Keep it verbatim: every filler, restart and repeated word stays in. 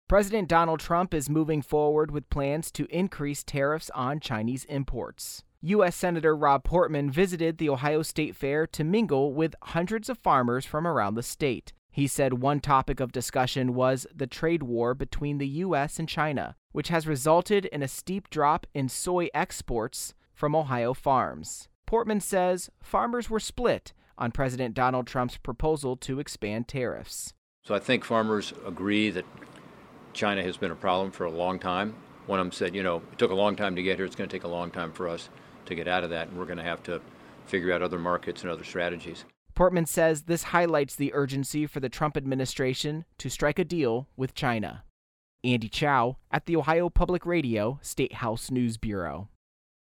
President Donald Trump is moving forward with plans to increase tariffs on Chinese imports. U S. Senator Rob Portman visited the Ohio State Fair to mingle with hundreds of farmers from around the state. He said one topic of discussion was the trade war between the U S and China, which has resulted in a steep drop in soy exports from Ohio farms. Portman says farmers were split on President Donald Trump's proposal to expand tariffs. So I think farmers agree that China has been a problem for a long time. One of them said, you know, it took a long time to get here. It's going to take a long time for us to get out of that, and we're going to have to figure out other markets and other strategies. Portman says this highlights the urgency for the Trump administration to strike a deal with China. Andy Chow at the Ohio Public Radio State House News Bureau.